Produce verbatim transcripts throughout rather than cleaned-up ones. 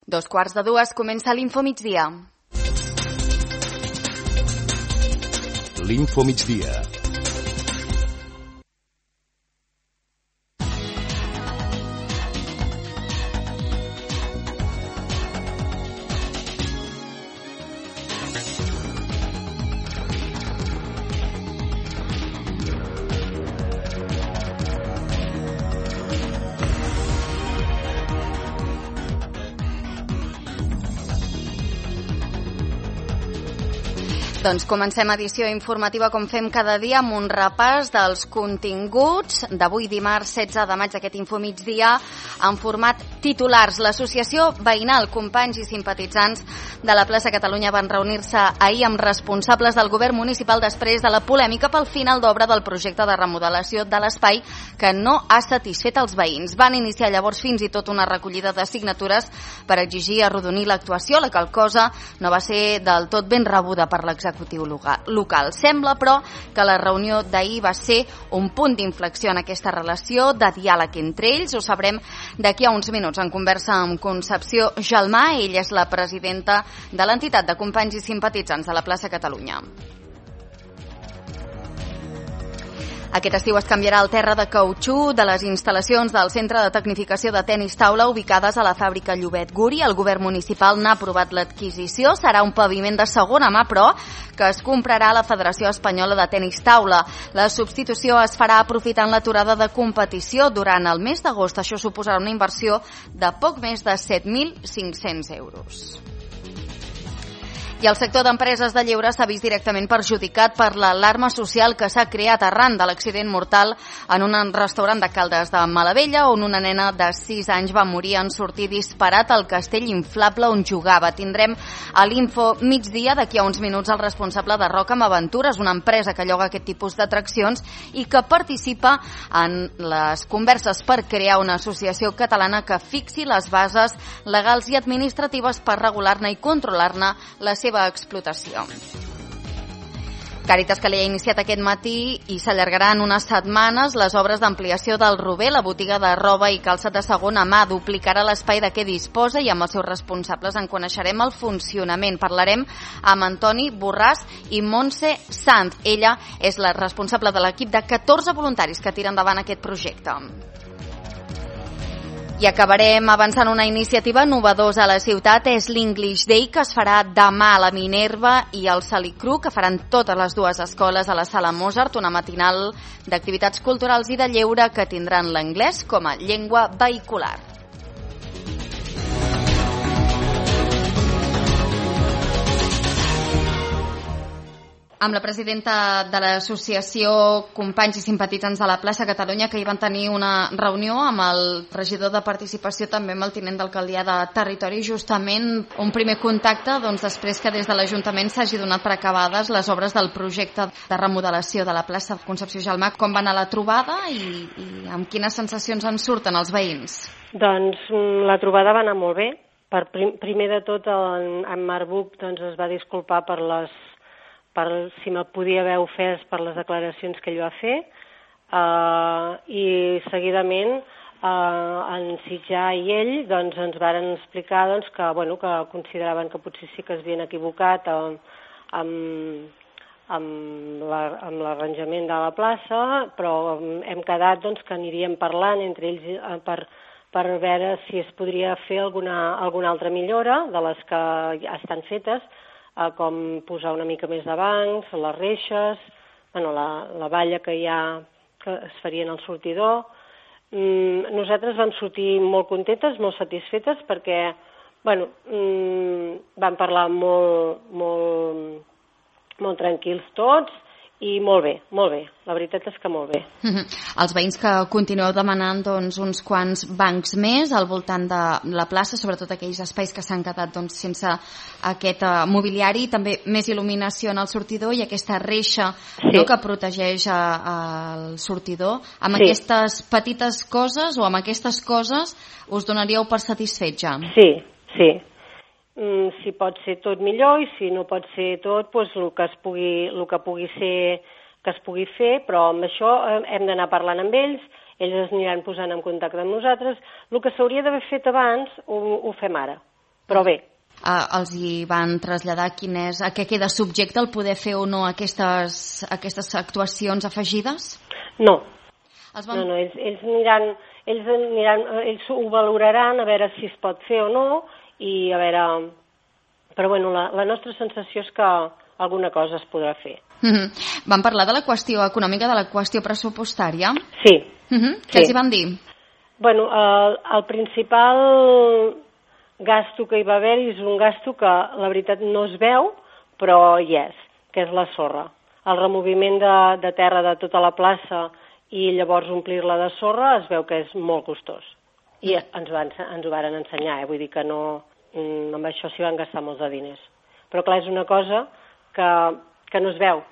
Dos quarts de dues comença l'Info Migdia. L'Info Migdia. Doncs comencem edició informativa com fem cada dia amb un repàs dels continguts d'avui dimarts setze de maig d'aquest Info Migdia en format titulars. L'associació veïnal Companys i Simpatitzants de la plaça Catalunya van reunir-se ahir amb responsables del govern municipal després de la polèmica pel final d'obra del projecte de remodelació de l'espai que no ha satisfet els veïns. Van iniciar llavors fins i tot una recollida de signatures per exigir arrodonir l'actuació, la qual cosa no va ser del tot ben rebuda per l'executiu local. Sembla, però, que la reunió d'ahir va ser un punt d'inflexió en aquesta relació de diàleg entre ells. Ho sabrem d'aquí a uns minuts en conversa amb Concepció Gelmà. Ella és la presidenta de l'entitat de Companys i Simpatitzants de la plaça Catalunya. Aquest estiu es canviarà el terra de cautxú de les instal·lacions del Centre de Tecnificació de Tenis Taula ubicades a la fàbrica Llobet Guri. El govern municipal n'ha aprovat l'adquisició. Serà un paviment de segona mà, però, que es comprarà a la Federació Espanyola de Tenis Taula. La substitució es farà aprofitant l'aturada de competició durant el mes d'agost. Això suposarà una inversió de poc més de set mil cinc-cents euros. I el sector d'empreses de lleure s'ha vist directament perjudicat per l'alarma social que s'ha creat arran de l'accident mortal en un restaurant de Caldes de Malavella, on una nena de sis anys va morir en sortir disparat al castell inflable on jugava. Tindrem a l'Info Migdia d'aquí a uns minuts el responsable de Rocam Aventures, una empresa que lloga aquest tipus d'atraccions i que participa en les converses per crear una associació catalana que fixi les bases legals i administratives per regular-ne i controlar-ne la seva explotació. Càritas que li ha iniciat aquest matí i s'allargaran unes setmanes les obres d'ampliació del Rober, la botiga de roba i calçat de segona mà. Duplicarà l'espai de què disposa i amb els seus responsables en coneixerem el funcionament. Parlarem amb Antoni Borràs i Montse Sanz. Ella és la responsable de l'equip de catorze voluntaris que tiren endavant aquest projecte. I acabarem avançant una iniciativa novedosa a la ciutat, és l'English Day, que es farà demà a la Minerva i al Salicru, que faran totes les dues escoles a la Sala Mozart, una matinal d'activitats culturals i de lleure que tindran l'anglès com a llengua vehicular. Amb la presidenta de l'associació Companys i Simpatitzants de la plaça Catalunya, que hi van tenir una reunió amb el regidor de participació, també amb el tinent d'alcaldia de territori, justament un primer contacte doncs, després que des de l'Ajuntament s'hagi donat per acabades les obres del projecte de remodelació de la plaça Concepció Gelmà. Com va anar la trobada i, i amb quines sensacions en surten els veïns? Doncs la trobada va anar molt bé. Per prim, primer de tot, en, en Marc Buch doncs, es va disculpar per les per si me podia haver ofès per les declaracions que ell va fer, uh, i seguidament uh, en Sitjar i ell doncs, ens varen explicar doncs, que, bueno, que consideraven que potser sí que es havien equivocat amb, amb, amb, la, amb l'arranjament de la plaça, però hem quedat doncs, que aniríem parlant entre ells uh, per, per veure si es podria fer alguna, alguna altra millora de les que ja estan fetes, com posar una mica més de bancs, les reixes, bueno, la, la valla que hi ha, que es faria en el sortidor. Mm, nosaltres vam sortir molt contentes, molt satisfetes, perquè bueno, mm, vam parlar molt, molt, molt tranquils tots, i molt bé, molt bé. La veritat és que molt bé. Uh-huh. Els veïns que continueu demanant doncs, uns quants bancs més al voltant de la plaça, sobretot aquells espais que s'han quedat doncs, sense aquest uh, mobiliari, també més il·luminació en el sortidor i aquesta reixa sí. no, que protegeix a, a el sortidor. Amb sí. aquestes petites coses o amb aquestes coses us donaríeu per satisfets ja? Sí, sí. Mm, si pot ser tot millor i si no pot ser tot, doncs el que es pugui, el que pugui ser que es pugui fer, però amb això hem d'anar parlant amb ells, ells es aniran posant en contacte amb nosaltres. El que s'hauria d'haver fet abans ho, ho fem ara, Però bé. Uh, els hi van traslladar quin és, a què queda subjecte el poder fer o no aquestes, aquestes actuacions afegides? No, els van... no, no ells, ells, aniran, ells, aniran, ells ho valoraran a veure si es pot fer o no i a veure... Però bueno, la, la nostra sensació és que alguna cosa es podrà fer. Mm-hmm. Van parlar de la qüestió econòmica, de la qüestió pressupostària? Sí. Mm-hmm. Què sí. els hi van dir? Bueno, el, el principal gasto que hi va haver és un gasto que la veritat no es veu, però hi és, que és la sorra. El removiment de, de terra de tota la plaça i llavors omplir-la de sorra es veu que és molt costós. I ens, van, ens ho van ensenyar, eh? Vull dir que no, amb això s'hi van gastar molts de diners. Però clar, és una cosa que, que no es veu.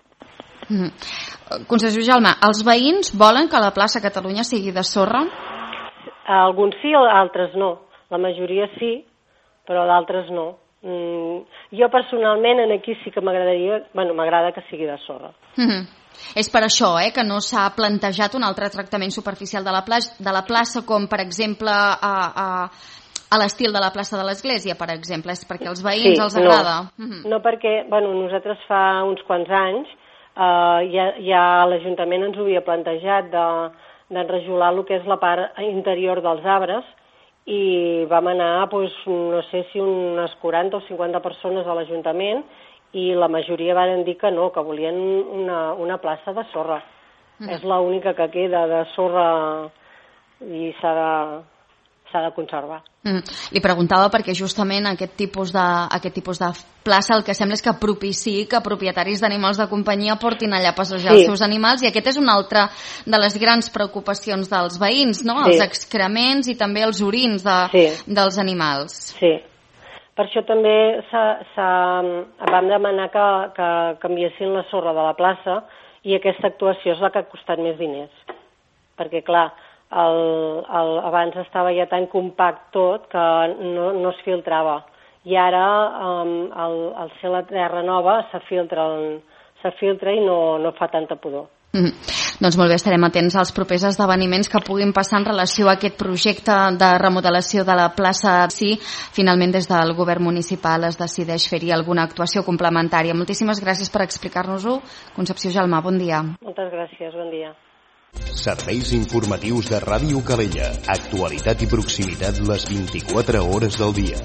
Mm. Concessió Jaume, els veïns volen que la plaça Catalunya sigui de sorra? Alguns sí, altres no. La majoria sí, però d'altres no. Mm, jo personalment en aquí sí que m'agradaria, bueno, m'agrada que sigui de sorra. Mm-hmm. És per això eh, que no s'ha plantejat un altre tractament superficial de la, plaça, de la plaça, com per exemple a, a, a l'estil de la plaça de l'Església, per exemple. És perquè als veïns sí, els agrada? No, mm-hmm. no perquè, bueno, nosaltres fa uns quants anys eh, ja, ja l'Ajuntament ens ho havia plantejat de, d'enrajolar el que és la part interior dels arbres, i vam anar, doncs, no sé si unes quaranta o cinquanta persones a l'Ajuntament i la majoria van dir que no, que volien una, una plaça de sorra. Mm. És l'única que queda de sorra i s'ha de, s'ha de conservar. Mm. Li preguntava perquè justament aquest tipus, de, aquest tipus de plaça el que sembla és que propiciï que propietaris d'animals de companyia portin allà a passejar sí. els seus animals, i aquest és una altra de les grans preocupacions dels veïns, no? Sí. Els excrements i també els orins de, sí. dels animals. Sí. Per això també s'ha, s'ha, vam demanar que, que canviessin la sorra de la plaça, i aquesta actuació és la que ha costat més diners. Perquè, clar, el, el, abans estava ja tan compact tot que no, no es filtrava. I ara, um, al, al ser la terra nova, s'afiltra, s'afiltra i no, no fa tanta pudor. Mm. Doncs molt bé, estarem atents als propers esdeveniments que puguin passar en relació a aquest projecte de remodelació de la plaça. Si finalment des del govern municipal es decideix fer-hi alguna actuació complementària. Moltíssimes gràcies per explicar-nos-ho. Concepció Jalmà, bon dia. Moltes gràcies, bon dia. Serveis informatius de Ràdio Calella. Actualitat i proximitat les vint-i-quatre hores del dia.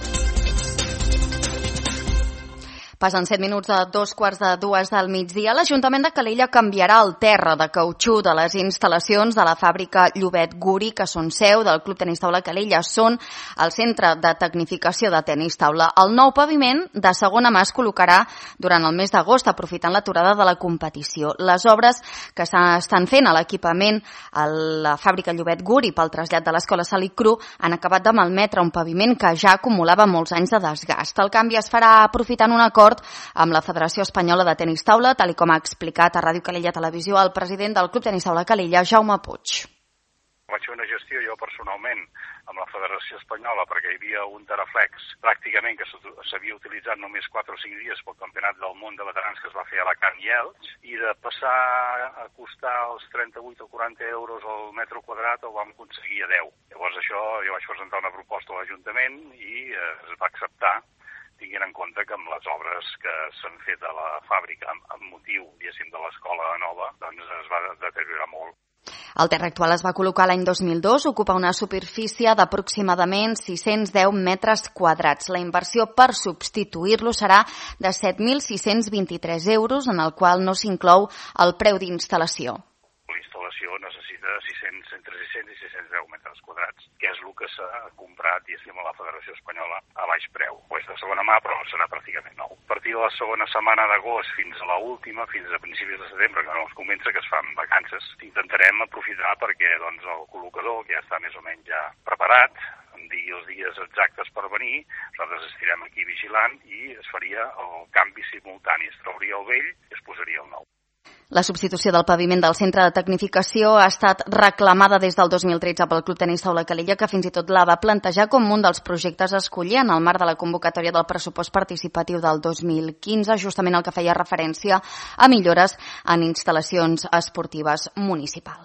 Passen set minuts a dos quarts de dues del migdia. L'Ajuntament de Calella canviarà el terra de cautxú de les instal·lacions de la fàbrica Llobet Guri, que són seu del Club Tenis Taula Calella. Són el centre de tecnificació de tenis taula. El nou paviment de segona mà es col·locarà durant el mes d'agost, aprofitant l'aturada de la competició. Les obres que s'estan fent a l'equipament a la fàbrica Llobet Guri pel trasllat de l'escola Salic Cru han acabat de malmetre un paviment que ja acumulava molts anys de desgast. El canvi es farà aprofitant un acord amb la Federació Espanyola de Tenis Taula, tal com ha explicat a Ràdio Calella Televisió el president del Club Tenis Taula Calella, Jaume Puig. Vaig fer una gestió jo personalment amb la Federació Espanyola perquè hi havia un Teraflex pràcticament que s'havia utilitzat només quatre o cinc dies pel Campionat del Món de Veterans que es va fer a Alacant i Elx, i de passar a costar els trenta-vuit o quaranta euros al metre quadrat ho vam aconseguir a deu. Llavors això jo vaig presentar una proposta a l'Ajuntament i eh, es va acceptar, tinguent en compte que amb les obres que s'han fet a la fàbrica amb motiu, diguéssim, de l'escola nova, doncs es va deteriorar molt. El terra actual es va col·locar l'any dos mil dos, ocupa una superfície d'aproximadament sis-cents deu metres quadrats. La inversió per substituir-lo serà de set mil sis-cents vint-i-tres euros, en el qual no s'inclou el preu d'instal·lació. La instal·lació necessita sis-cents, entre sis-cents i sis-cents deu metres quadrats, que és el que s'ha comprat, diguéssim, a la Federació Espanyola a baix preu. Pues de segona mà, però serà pràcticament nou. A partir de la segona setmana d'agost fins a l'última, fins a principis de setembre, que no es comença, que es fan vacances, intentarem aprofitar perquè doncs, el col·locador, que ja està més o menys ja preparat, em digui els dies exactes per venir, nosaltres estirem aquí vigilant i es faria el canvi simultani, es trauria el vell i es posaria el nou. La substitució del paviment del centre de tecnificació ha estat reclamada des del dos mil tretze pel Club Tenis Taula Calella, que fins i tot la va plantejar com un dels projectes a escollir en el marc de la convocatòria del pressupost participatiu del dos mil quinze, justament el que feia referència a millores en instal·lacions esportives municipals.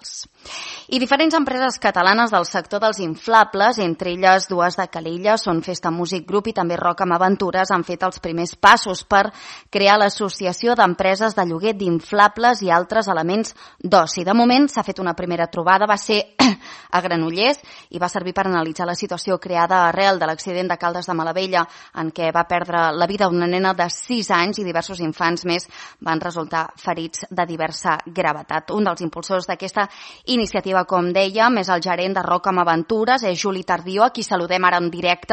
I diferents empreses catalanes del sector dels inflables, entre elles dues de Calella, són Festa Music Group i també Rock amb Aventures, han fet els primers passos per crear l'associació d'empreses de lloguer d'inflables i altres elements d'oci. De moment s'ha fet una primera trobada, va ser a Granollers i va servir per analitzar la situació creada arrel de l'accident de Caldes de Malavella, en què va perdre la vida una nena de sis anys i diversos infants més van resultar ferits de diversa gravetat. Un dels impulsors d'aquesta iniciativa, com dèiem, és el gerent de Rock amb Aventures, és Juli Tardió, a qui saludem ara en directe.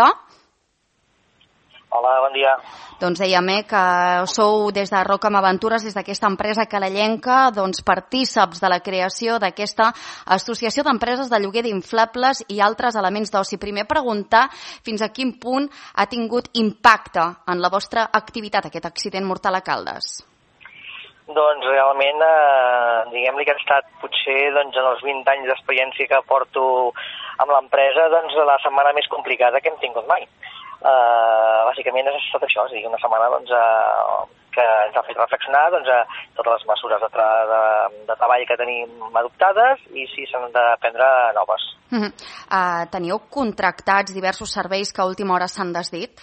Hola, bon dia. Doncs dèiem eh, que sou des de Rock amb Aventures, des d'aquesta empresa calellenca, doncs partíceps de la creació d'aquesta associació d'empreses de lloguer d'inflables i altres elements d'oci. Primer preguntar fins a quin punt ha tingut impacte en la vostra activitat aquest accident mortal a Caldes. Doncs realment, eh, diguem-li que ha estat potser doncs, en els vint anys d'experiència que porto amb l'empresa, doncs la setmana més complicada que hem tingut mai. Uh, bàsicament és tot això, és a dir, una setmana doncs, uh, que ens ha fet reflexionar doncs, uh, totes les mesures de, tra de, de treball que tenim adoptades i si s'han de prendre noves. Uh -huh. uh, teniu contractats diversos serveis que a última hora s'han desdit?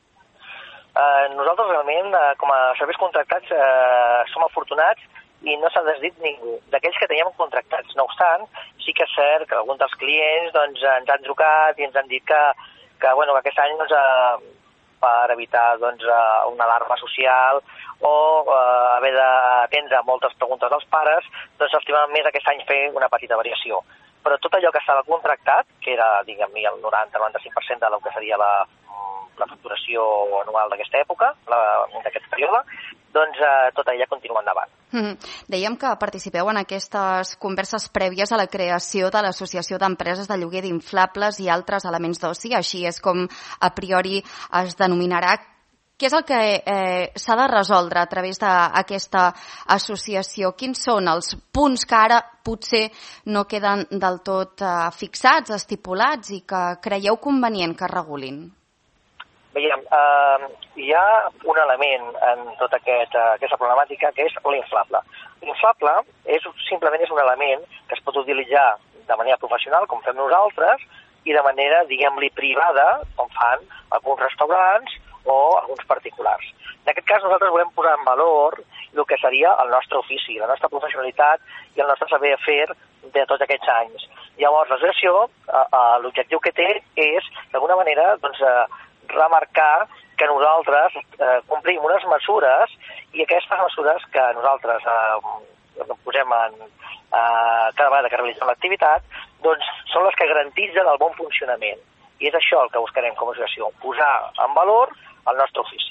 Uh, nosaltres realment, uh, com a serveis contractats, uh, som afortunats i no s'ha desdit ningú d'aquells que teníem contractats. No obstant, sí que és cert que alguns dels clients doncs, ens han trucat i ens han dit que que, bueno, que aquest any doncs, eh, per evitar doncs, eh, una alarma social o eh, haver d'atendre moltes preguntes dels pares, doncs estimaven més aquest any fer una petita variació. Però tot allò que estava contractat, que era, diguem-ne, el noranta a noranta-cinc per cent del que seria la, la facturació anual d'aquesta època, d'aquest període, doncs eh, tot allà continua endavant. Mm-hmm. Dèiem que participeu en aquestes converses prèvies a la creació de l'Associació d'Empreses de Lloguer d'Inflables i altres elements d'oci, així és com a priori es denominarà. Què és el que eh, s'ha de resoldre a través d'aquesta associació? Quins són els punts que ara potser no queden del tot eh, fixats, estipulats i que creieu convenient que es regulin? Veiem, eh, hi ha un element en tota aquest, uh, aquesta problemàtica que és l'inflable. L'inflable és, simplement és un element que es pot utilitzar de manera professional, com fem nosaltres, i de manera, diguem-li, privada, com fan alguns restaurants o alguns particulars. En aquest cas nosaltres volem posar en valor el que seria el nostre ofici, la nostra professionalitat i el nostre saber fer de tots aquests anys. Llavors, l'associació, eh, eh, l'objectiu que té és, d'alguna manera, doncs, eh, remarcar que nosaltres eh, complim unes mesures i aquestes mesures que nosaltres eh, posem en, eh, cada vegada que realitzem l'activitat doncs són les que garantitzen el bon funcionament. I és això el que buscarem com a associació, posar en valor el nostre ofici.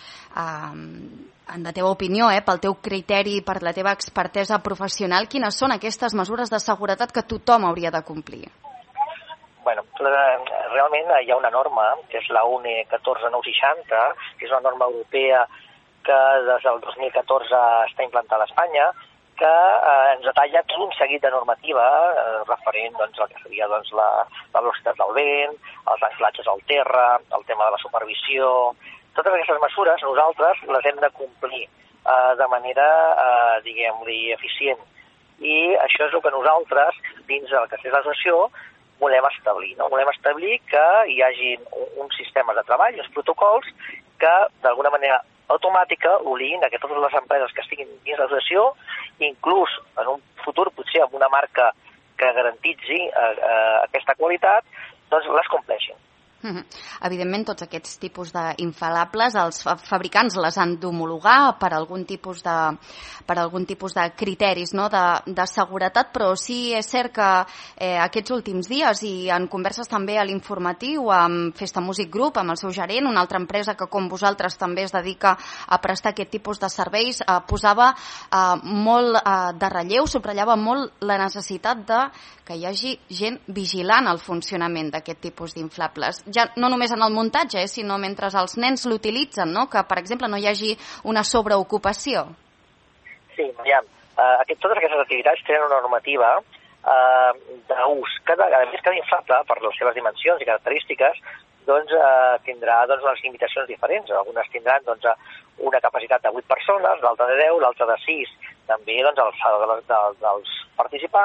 Um, en la teva opinió, eh, pel teu criteri, per la teva expertesa professional, quines són aquestes mesures de seguretat que tothom hauria de complir? Bueno, realment hi ha una norma, que és la U N E catorze nou seixanta, que és una norma europea que des del dos mil catorze està implantada a Espanya, que eh, ens detalla tot un seguit de normativa eh, referent doncs, al que seria doncs, la, la velocitat del vent, els anclatges al terra, el tema de la supervisió. Totes aquestes mesures nosaltres les hem de complir eh, de manera, eh, diguem-li, eficient. I això és el que nosaltres, dins del que és l'associació, volem establir. No? Volem establir que hi hagi uns sistemes de treball, uns protocols, que d'alguna manera automàtica obliguin a que totes les empreses que estiguin dins l'associació, inclús en un futur potser amb una marca que garantitzi eh, eh, aquesta qualitat, doncs les compleixin. Evidentment, tots aquests tipus d'infalables, els fabricants les han d'homologar per algun tipus de, per algun tipus de criteris, no? de, de seguretat, però sí és cert que eh, aquests últims dies i en converses també a l'informatiu amb Festa Music Group, amb el seu gerent, una altra empresa que com vosaltres també es dedica a prestar aquest tipus de serveis, eh, posava eh, molt eh, de relleu, subratllava molt la necessitat de que hi hagi gent vigilant el funcionament d'aquest tipus d'inflables. Ja no només en el muntatge, eh, sinó mentre els nens l'utilitzen, no? Que, per exemple, no hi hagi una sobreocupació. Sí, ja. Uh, aquest, totes aquestes activitats tenen una normativa uh, d'ús. Cada, a més, cada inflable, per les seves dimensions i característiques, doncs, uh, tindrà doncs, unes limitacions diferents. Algunes tindran doncs, una capacitat de vuit persones, l'altra de deu, l'altra de sis, també doncs, el, de, de, dels participants,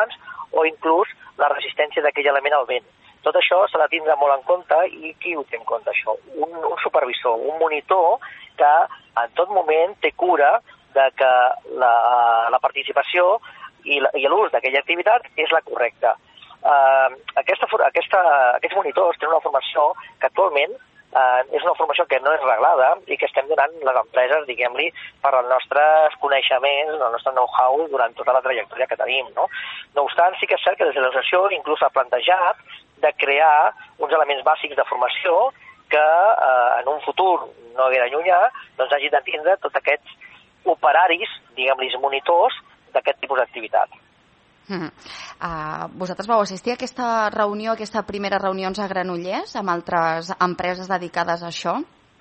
o inclús la resistència d'aquell element al vent. Tot això s'ha de tindre molt en compte, i qui ho té en compte, això? Un, un supervisor, un monitor que en tot moment té cura de que la, la participació i l'ús d'aquella activitat és la correcta. Uh, aquesta, aquesta, aquests monitors tenen una formació que actualment uh, és una formació que no és reglada i que estem donant les empreses, diguem-li, per als nostres coneixements, el nostre know-how durant tota la trajectòria que tenim. No? No obstant, sí que és cert que des de l'associació inclús s'ha plantejat de crear uns elements bàsics de formació que eh, en un futur no gaire llunyà doncs hagi de tindre tots aquests operaris, diguem-li, monitors d'aquest tipus d'activitat. Mm. Uh, vosaltres vau assistir a aquesta reunió, a aquesta primera reunions a Granollers amb altres empreses dedicades a això?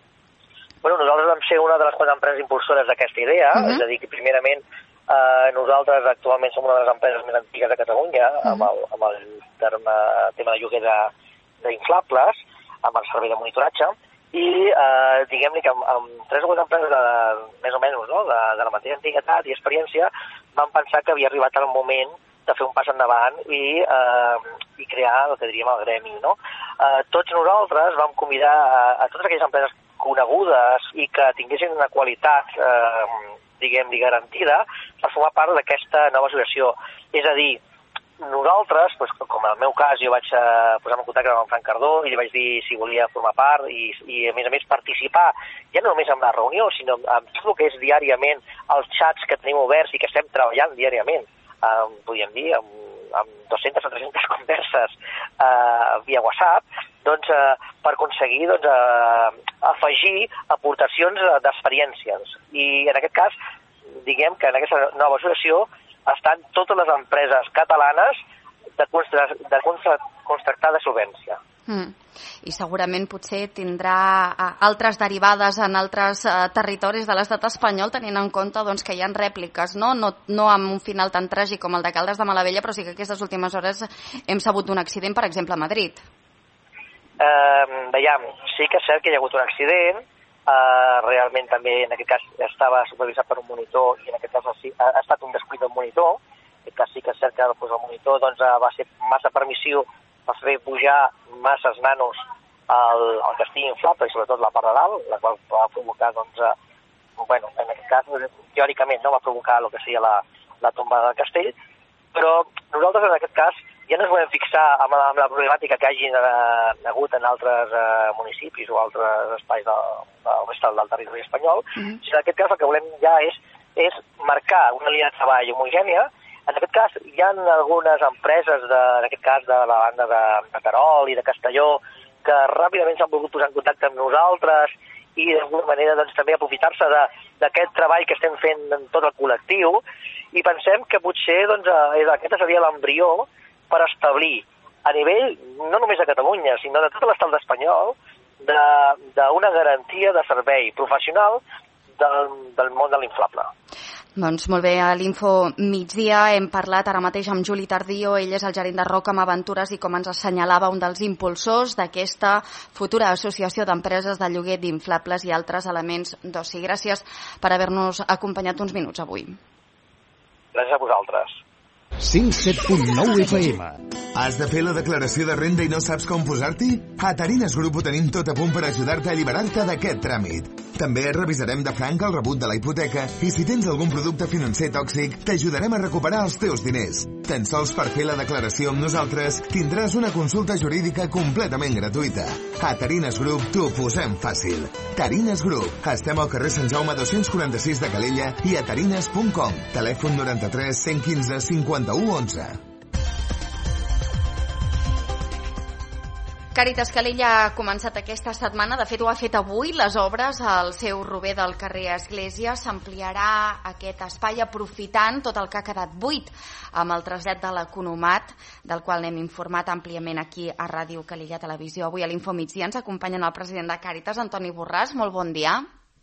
Bueno, nosaltres vam ser una de les quatre empreses impulsores d'aquesta idea, uh-huh. és a dir, que primerament eh, nosaltres actualment som una de les empreses més antigues de Catalunya uh-huh. amb, el, amb el terme, tema de lloguer d'inflables, amb el servei de monitoratge, i eh, diguem-li que amb, amb tres o quatre empreses de, més o menys no? de, de la mateixa antiguitat i experiència vam pensar que havia arribat el moment de fer un pas endavant i, eh, i crear el que diríem el gremi. No? Eh, tots nosaltres vam convidar a, a totes aquelles empreses conegudes i que tinguessin una qualitat, eh, diguem-li, garantida per formar part d'aquesta nova associació. És a dir, nosaltres, doncs, com en el meu cas, jo vaig eh, posar-me en contacte amb en Frank Cardó i li vaig dir si volia formar part i, i a més a més participar, ja no només en la reunió, sinó en tot el que és diàriament els xats que tenim oberts i que estem treballant diàriament, eh, podríem dir, amb, amb dues-centes o tres-centes converses eh, via WhatsApp, doncs, eh, per aconseguir doncs, eh, afegir aportacions d'experiències. I en aquest cas, diguem que en aquesta nova associació estan totes les empreses catalanes de, constru de contractar de solvència. Mm. I segurament potser tindrà uh, altres derivades en altres uh, territoris de l'estat espanyol, tenint en compte doncs, que hi ha rèpliques, no? No, no amb un final tan tràgic com el de Caldes de Malavella, però sí que aquestes últimes hores hem sabut d'un accident, per exemple, a Madrid. Eh, veiem, sí que és cert que hi ha hagut un accident, Uh, realment també en aquest cas estava supervisat per un monitor i en aquest cas ha, ha, ha estat un descuit del monitor. En aquest cas sí que és cert que doncs, el monitor doncs, va ser massa permissiu per fer pujar masses nanos al, al castell inflable i sobretot la part de dalt, la qual va provocar, doncs, uh, bueno, en aquest cas teòricament no va provocar el que seria la, la tomba del castell, però nosaltres en aquest cas ja no ens volem fixar amb la, amb la problemàtica que hagin eh, hagut en altres eh, municipis o altres espais de, de, del, del territori espanyol, mm-hmm. sinó en aquest cas el que volem ja és, és marcar una línia de treball homogènia. En aquest cas hi ha algunes empreses, de, en aquest cas de la banda de, de Terol i de Castelló, que ràpidament s'han volgut posar en contacte amb nosaltres i d'alguna manera doncs, també aprofitar-se d'aquest treball que estem fent en tot el col·lectiu, i pensem que potser doncs, eh, aquesta seria l'embrió per establir a nivell no només de Catalunya, sinó de tot l'estat espanyol, d'una garantia de servei professional del, del món de l'inflable. Doncs molt bé, a l'Info Migdia hem parlat ara mateix amb Juli Tardío, ell és el gerent de Rocam Aventures i, com ens assenyalava, un dels impulsors d'aquesta futura associació d'empreses de lloguer d'inflables i altres elements d'oci. Gràcies per haver-nos acompanyat uns minuts avui. Gràcies a vosaltres. cent set punt nou F M. Has de fer la declaració de renda i no saps com posar-t'hi? A Tarines Group ho tenim tot a punt per ajudar-te a alliberar-te d'aquest tràmit. També revisarem de franc el rebut de la hipoteca i si tens algun producte financer tòxic, t'ajudarem a recuperar els teus diners. Tan sols per fer la declaració amb nosaltres tindràs una consulta jurídica completament gratuïta. A Tarines Group t'ho posem fàcil. Tarines Group. Estem al carrer Sant Jaume dos-cents quaranta-sis de Calella i a tarines punt com. Telèfon noranta-tres cent quinze cinquanta-u onze. Càritas Calella ha començat aquesta setmana, de fet ho ha fet avui, les obres al seu rober del carrer Església. S'ampliarà aquest espai aprofitant tot el que ha quedat buit amb el trasllat de l'Economat, del qual n'hem informat àmpliament aquí a Ràdio Calella Televisió. Avui a l'Info Migdia ens acompanyen el president de Càritas, Antoni Borràs. Molt bon dia.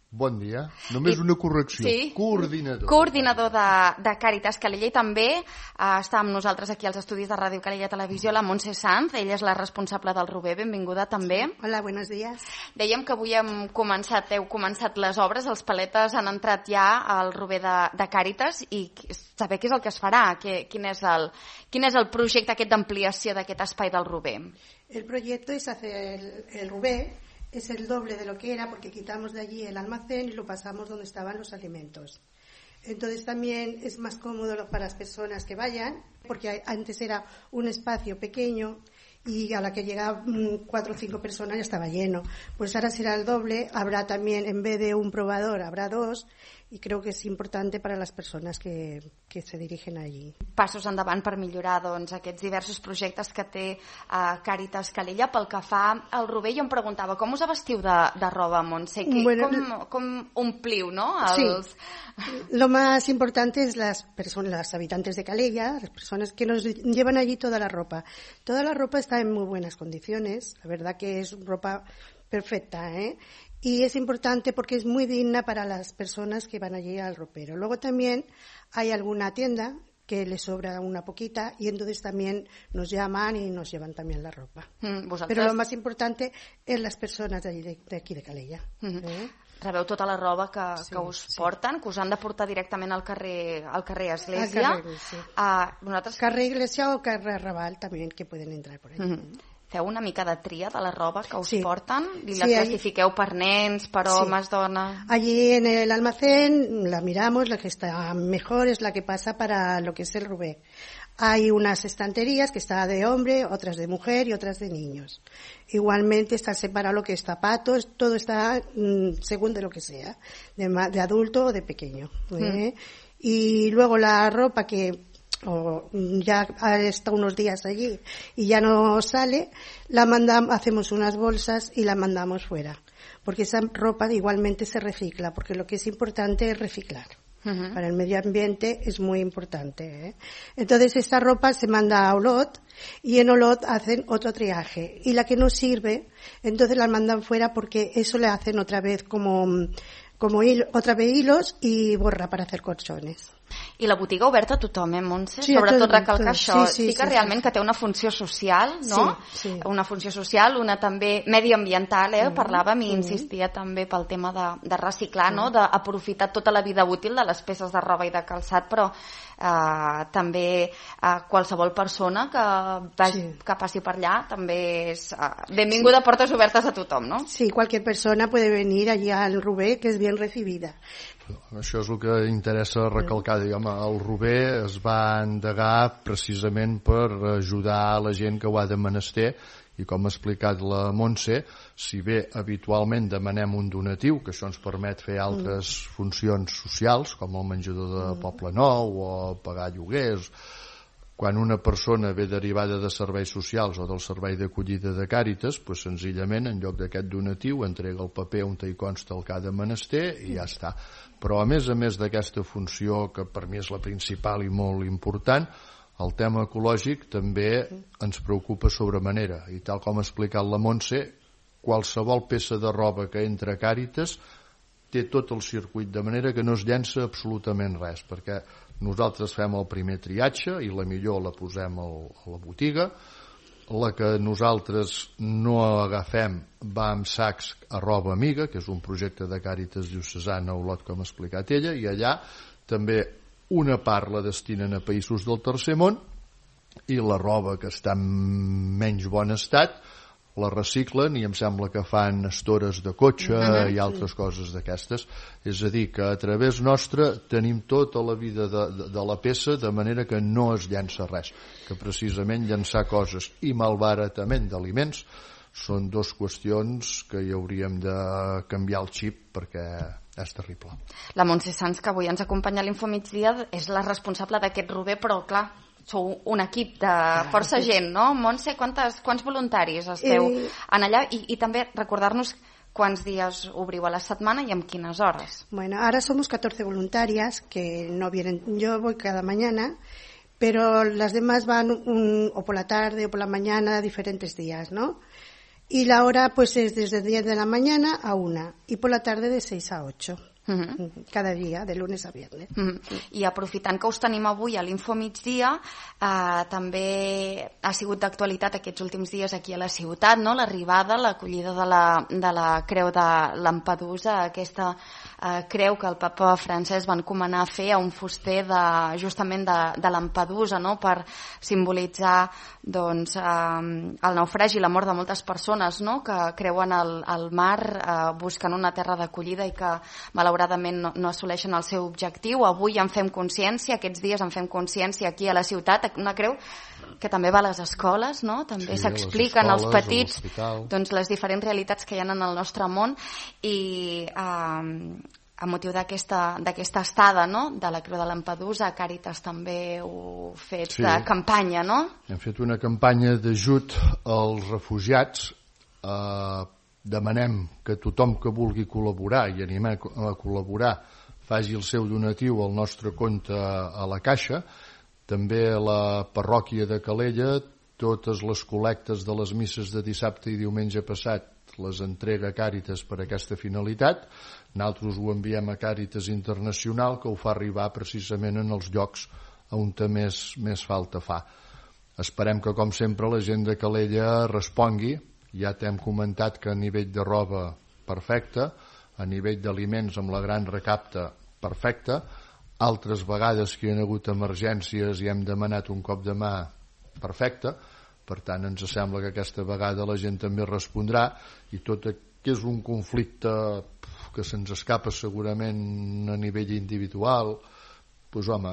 Bon dia. Només una correcció. Sí. Coordinador. Coordinador de, de Càritas Calella i també eh, està amb nosaltres aquí als estudis de Ràdio Calella Televisió la Montse Sanz. Ella és la responsable del Rober. Benvinguda també. Hola, buenos días. Dèiem que avui hem començat, heu començat les obres, els paletes han entrat ja al Rober de, de Càritas i saber què és el que es farà, que, quin, és el, quin és el projecte aquest d'ampliació d'aquest espai del Rober. El proyecto es hacer el, el Rober. Es el doble de lo que era porque quitamos de allí el almacén y lo pasamos donde estaban los alimentos. Entonces también es más cómodo para las personas que vayan, porque antes era un espacio pequeño y a la que llegaban cuatro o cinco personas ya estaba lleno. Pues ahora será el doble, habrá también, en vez de un probador, habrá dos, i crec que és important per a les persones que, que se dirigen allí. Passos endavant per millorar doncs, aquests diversos projectes que té uh, Càritas Calella. Pel que fa al Rober, jo em preguntava, com us abestiu de, de roba, Montse? Que, bueno, com, com ompliu, no? Els... Sí, lo más importante es las personas, las habitantes de Calella, las personas que nos llevan allí toda la ropa. Toda la ropa está en muy buenas condiciones, la verdad que es ropa perfecta, ¿eh? Y es importante porque es muy digna para las personas que van allí al ropero. Luego también hay alguna tienda que les sobra una poquita y entonces también nos llaman y nos llevan también la ropa. Mm, Pero lo más importante es las personas de, allí, de, de aquí de Calella. Mm-hmm. eh? Rebeu tota la roba que, sí, que us sí. porten, que us han de portar directament al carrer, al carrer Església. Al carrer, sí. Uh, vosaltres... Carrer Iglesia o carrer Arrabal también, que pueden entrar por allí. Mm-hmm. Feu una mica de tria de la roba que us sí. porten i la sí, classifiqueu allí... per nens, per homes, sí. dones... Allí en el almacén la miramos, la que está mejor es la que pasa para lo que es el Rober. Hay unas estanterías que está de hombre, otras de mujer y otras de niños. Igualmente está separado lo que es zapatos, todo está mmm, según de lo que sea, de, de adulto o de pequeño. ¿eh? Mm. Y luego la ropa que o ya está unos días allí y ya no sale, la mandamos, hacemos unas bolsas y la mandamos fuera, porque esa ropa igualmente se recicla, porque lo que es importante es reciclar. Uh-huh. Para el medio ambiente es muy importante, ¿eh? Entonces esta ropa se manda a Olot y en Olot hacen otro triaje y la que no sirve entonces la mandan fuera porque eso le hacen otra vez como como hilo, otra vez hilos y borra para hacer colchones. I la botiga oberta a tothom, eh, Montse? Sí, Sobretot tot, recalcar tot. això. Sí, sí, sí que sí, realment sí. que té una funció social, no? Sí, sí. Una funció social, una també medioambiental, eh? Mm. Parlàvem i Mm. insistia també pel tema de, de reciclar, mm. no? D'aprofitar tota la vida útil de les peces de roba i de calçat, però eh, també eh, qualsevol persona que, vagi, sí. que passi per allà també és eh, benvinguda, sí. Portes obertes a tothom, no? Sí, cualquier persona puede venir allí al Rober que es bien recibida. Això és el que interessa recalcar. Diguem, el Rober es va endegar precisament per ajudar la gent que ho ha de menester i, com ha explicat la Montse, si bé habitualment demanem un donatiu, que això ens permet fer altres mm. funcions socials, com el menjador de Poble Nou o pagar lloguers, quan una persona ve derivada de serveis socials o del servei d'acollida de Càritas, pues, senzillament, en lloc d'aquest donatiu, entrega el paper on hi consta el que ha de menester i ja està. Però, a més a més d'aquesta funció, que per mi és la principal i molt important, el tema ecològic també ens preocupa sobremanera. I tal com ha explicat la Montse, qualsevol peça de roba que entra a Càritas té tot el circuit, de manera que no es llença absolutament res, perquè nosaltres fem el primer triatge i la millor la posem al, a la botiga. La que nosaltres no agafem va amb sacs a roba amiga, que és un projecte de Càritas diocesana a Olot, com ha explicat ella, i allà també una part la destinen a països del tercer món i la roba que està en menys bon estat la reciclen i em sembla que fan estores de cotxe uh-huh. i altres coses d'aquestes. És a dir, que a través nostre tenim tota la vida de, de, de la peça, de manera que no es llença res, que precisament llençar coses i malbaratament d'aliments són dues qüestions que hi hauríem de canviar el xip, perquè és terrible. La Montse Sanz, que avui ens acompanya a l'Infomigdia, és la responsable d'aquest Rober, però clar, sou un equip de força gent, no? Montse, quantes, quants voluntaris esteu eh... en allà? I, i també recordar-nos quants dies obriu a la setmana y en quines horas. Bueno, ahora somos catorce voluntarias que no vienen. Yo voy cada mañana, pero las demás van un, o por la tarde o por la mañana, diferentes días, ¿no? Y la hora pues es desde diez de la mañana a una y por la tarde de seis a ocho. Uh-huh. Cada dia, de lunes a viernes. Uh-huh. I aprofitant que us tenim avui a l'Info Migdia, eh, també ha sigut d'actualitat aquests últims dies aquí a la ciutat, no? L'arribada, l'acollida de la, de la creu de Lampedusa, aquesta eh, creu que el papa Francesc va encomanar a fer a un fuster de, justament de, de Lampedusa, no? Per simbolitzar doncs, eh, el naufragi i la mort de moltes persones, no? Que creuen el, el mar eh, buscant una terra d'acollida i que malauradament no, no assoleixen el seu objectiu. Avui en fem consciència, aquests dies en fem consciència aquí a la ciutat, una creu que també va a les escoles, no? També sí, s'expliquen als petits doncs, les diferents realitats que hi ha en el nostre món i eh, a motiu d'aquesta d'aquesta estada, no? De la creu de Lampedusa, Càritas també ho ha fet sí. de campanya, no? Hem fet una campanya d'ajut als refugiats. Eh, demanem que tothom que vulgui col·laborar i animar a col·laborar faci el seu donatiu al nostre compte a la Caixa. També a la parròquia de Calella totes les col·lectes de les misses de dissabte i diumenge passat les entrega Càritas per aquesta finalitat. Nosaltres ho enviem a Càritas Internacional, que ho fa arribar precisament en els llocs on més, més falta fa. Esperem que, com sempre, la gent de Calella respongui. Ja t'hem comentat que a nivell de roba perfecte, a nivell d'aliments amb la gran recapta perfecte, altres vegades que hi ha hagut emergències i hem demanat un cop de mà perfecte, per tant ens sembla que aquesta vegada la gent també respondrà i tot que és un conflicte que se'ns escapa segurament a nivell individual, doncs home,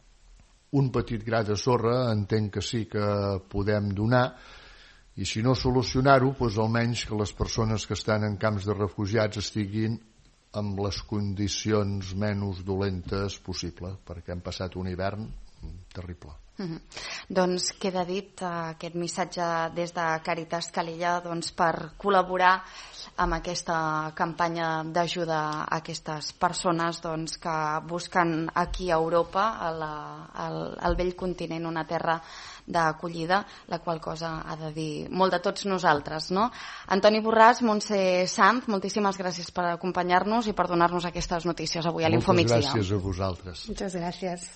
un petit gra de sorra entenc que sí que podem donar. I si no solucionar-ho, doncs almenys que les persones que estan en camps de refugiats estiguin amb les condicions menys dolentes possible, perquè hem passat un hivern terrible. Mm-hmm. Doncs queda dit uh, aquest missatge des de Càritas Calella doncs, per col·laborar amb aquesta campanya d'ajuda a aquestes persones doncs, que busquen aquí a Europa, a la, al, al vell continent, una terra d'acollida, la qual cosa ha de dir molt de tots nosaltres, no? Antoni Borràs, Montse Sanz, moltíssimes gràcies per acompanyar-nos i per donar-nos aquestes notícies avui a l'Info Migdia. Moltes gràcies a vosaltres. Moltes gràcies.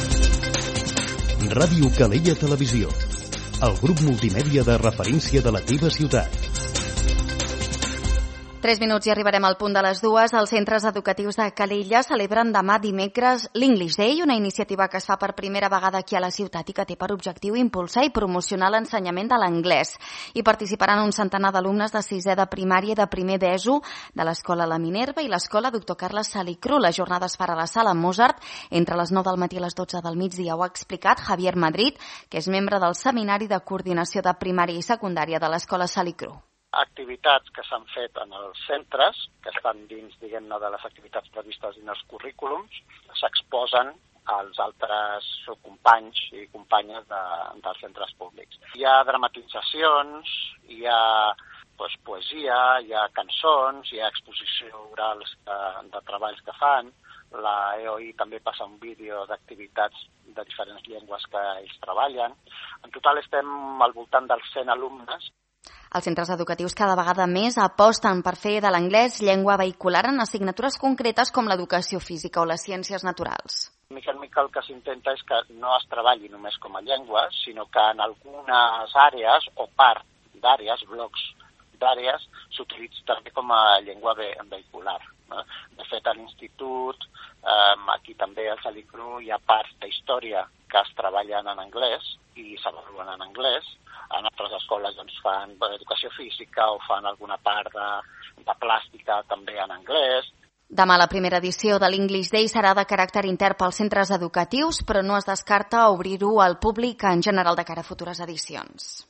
Ràdio Calella Televisió, el grup multimèdia de referència de la teva ciutat. Tres minuts i arribarem al punt de les dues. Els centres educatius de Calella celebren demà dimecres l'English Day, una iniciativa que es fa per primera vegada aquí a la ciutat i que té per objectiu impulsar i promocionar l'ensenyament de l'anglès. Hi participaran un centenar d'alumnes de sisè de primària i de primer d'ESO de l'Escola La Minerva i l'Escola Doctor Carles Salicru. La jornada es farà a la sala Mozart entre les nou del matí i les dotze del migdia. Ho ha explicat Javier Madrid, que és membre del Seminari de Coordinació de Primària i Secundària de l'Escola Salicru. Activitats que s'han fet en els centres, que estan dins, diguem-ne, de les activitats previstes dins els currículums, s'exposen als altres companys i companyes de, dels centres públics. Hi ha dramatitzacions, hi ha pues, poesia, hi ha cançons, hi ha exposició orals de, de treballs que fan. La E O I també passa un vídeo d'activitats de diferents llengües que ells treballen. En total estem al voltant dels cent alumnes. Els centres educatius cada vegada més aposten per fer de l'anglès llengua vehicular en assignatures concretes com l'educació física o les ciències naturals. Mica en mica el que s'intenta és que no es treballi només com a llengua, sinó que en algunes àrees o part d'àrees, blocs d'àrees, s'utilitzi també com a llengua vehicular. De fet, a l'institut, aquí també al Salicru, hi ha parts d'història que es treballen en anglès i s'avaluen en anglès. En altres escoles doncs, fan educació física o fan alguna part de, de plàstica també en anglès. Demà la primera edició de l'English Day serà de caràcter intern pels centres educatius, però no es descarta obrir-ho al públic en general de cara a futures edicions.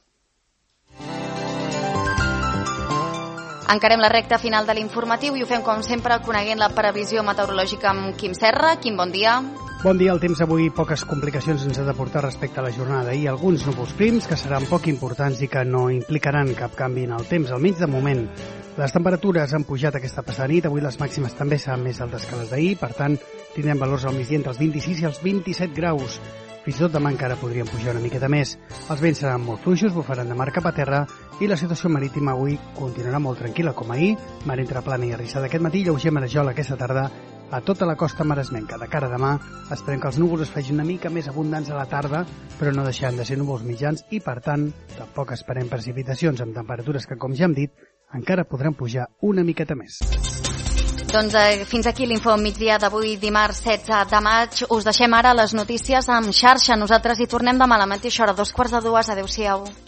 Encarem la recta final de l'informatiu i ho fem, com sempre, coneguent la previsió meteorològica amb Quim Serra. Quim, bon dia. Bon dia. El temps avui poques complicacions ens ha de portar respecte a la jornada d'ahir. Alguns núvols prims que seran poc importants i que no implicaran cap canvi en el temps. Almenys de moment, les temperatures han pujat aquesta passada nit. Avui les màximes també seran més altes que les d'ahir. Per tant, tindrem valors al migdia entre els vint-i-sis i els vint-i-set graus. Fins i tot demà encara podrien pujar una miqueta més. Els vents seran molt fluixos, bufaran de mar cap a terra i la situació marítima avui continuarà molt tranquil·la com ahir, mar entre plana i arrissada aquest matí, lleuger marejol aquesta tarda a tota la costa maresmenca. De cara a demà esperem que els núvols es facin una mica més abundants a la tarda, però no deixaran de ser núvols mitjans i, per tant, tampoc esperem precipitacions amb temperatures que, com ja hem dit, encara podran pujar una miqueta més. Doncs eh, fins aquí l'info migdia d'avui, dimarts setze de maig. Us deixem ara les notícies amb xarxa. Nosaltres hi tornem demà a la mateixa hora, dos quarts de dues. Adéu-siau.